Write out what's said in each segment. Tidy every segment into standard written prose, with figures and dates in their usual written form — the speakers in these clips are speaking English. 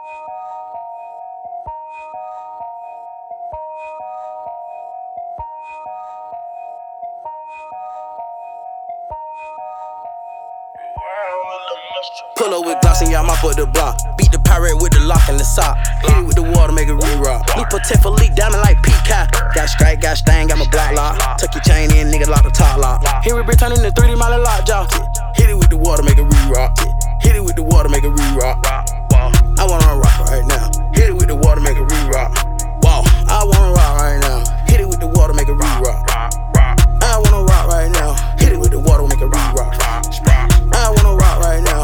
Pull up with Gloss and y'all mop up the block. Beat the pirate with the lock and the sock. Hit it with the water, make it re-rock. New protect for leak, diamond like Peacock. Got strike, got stain, got my block lock. Tuck your chain in, nigga, lock the top lock. Here we turn into 3D Molly lock jaw. Hit it with the water, make it re-rock. Hit it with the water, make it re-rock. I wanna rock right now. Hit it with the water, make it re-rock. Wow, I wanna rock right now. Hit it with the water, make it re-rock. I wanna rock right now. Hit it with the water, make it re-rock. I wanna rock right now.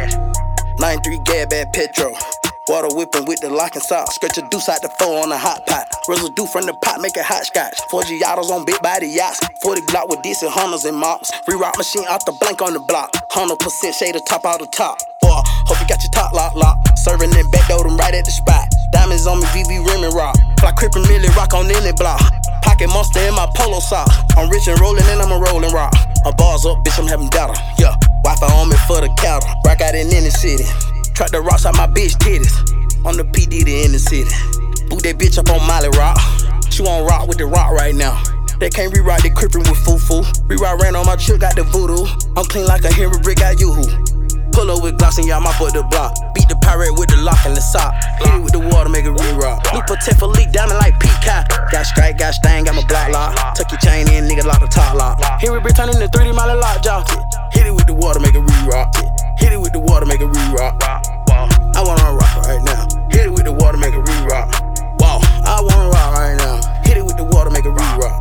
93 gas bad petrol. Water whipping with the lock and sock. Stretch a deuce out the 4 on the hot pot. Residue from the pot, make it hot scotch. 4 Giottos on big body yachts. 40 block with decent Hunters and mops. Re-rock machine out the blank on the block. 100% shade the top out the top. Boy, hope you got your top lock. Serving that back door, them right at the spot. Diamonds on me, VV rim and rock. Fly crippin' Millie rock on any block. Pocket monster in my polo sock. I'm rich and rolling and I'm a rolling rock. My bars up, bitch, I'm having data. Yeah, Wi-Fi on me for the counter. Rock out in any city. Track the rocks out my bitch titties. On the PD in the city. Boot that bitch up on Molly rock. She won't rock with the rock right now. They can't re-rock, they crippin' with foo-foo. Re-rock ran on my trip, got the voodoo. I'm clean like a Henry brick, got yoo-hoo. Pull up with Gloss and y'all mop up the block. Beat the pirate with the lock and the sock. Hit it with the water, make it re-rock. New protect for leak, diamond like Peacock. Got strike, got stain, got my block lock. Tuck your chain in, nigga, lock the top lock. Here we turn into 3D Molly lock jaw. Hit it with the water, make it re-rock. Hit it with the water, make it re-rock. I wanna rock right now. Hit it with the water, make it re-rock. Wow, I wanna rock right now. Hit it with the water, make it re-rock.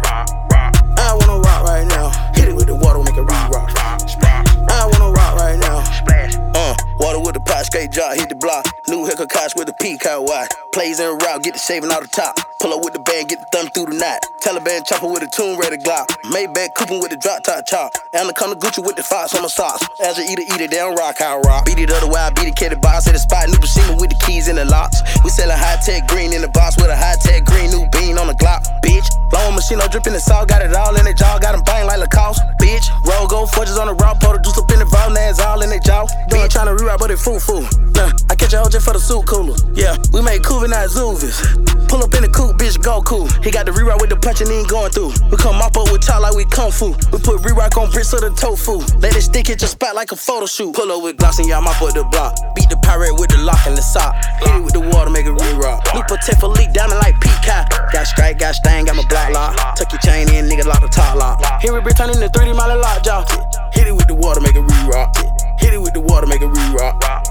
I wanna rock right now. Hit it with the water, make it re-rock. I wanna rock right now. Water with the pot, straight jaw, hit the block. New haircut couch with the peacock watch. Plays in a route, get the shaving out the top. Pull up with the band, get the thumb through the night. Taliban chopper with a tune ready Glock. Maybach coupon with the drop top chop. Anaconda Gucci with the fox on my socks. As a eater, they don't rock, I rock. Beat it other way, I beat it, catty box at the spot. New Buscema with the keys in the locks. We sellin' high-tech green in the box with a high-tech green new bean on the Glock. Bitch, long machine, no drippin' the salt. Got it all in their jaw, got them bang like Lacoste. Bitch, roll gold forges on the rock. Pour the juice up in the vault, now it's all in their jaw. Bitch, tryna re-rock, but it foo-foo. Nah, I catch a hoe just for the suit cooler. Yeah, we make Kuva, not Zoovies. Pull up in the coupe, bitch, go cool. He got the re-rock with the punch and he ain't going through. We come mop up with chop like we kung fu. We put re-rock on bricks of the tofu. Let it stick, hit your spot like a photo shoot. Pull up with Gloss and y'all mop up the block. Beat the pirate with the lock and the sock. Hit it with the water, make it re-rock. New protect for leak, diamond like Peacock. Got strike, got stain, got my block lock. Tuck your chain in, nigga, lock the top lock. Here we turn into 3D Molly lock jaw. Hit it with the water, make it re-rock. Hit it with the water, make it re-rock.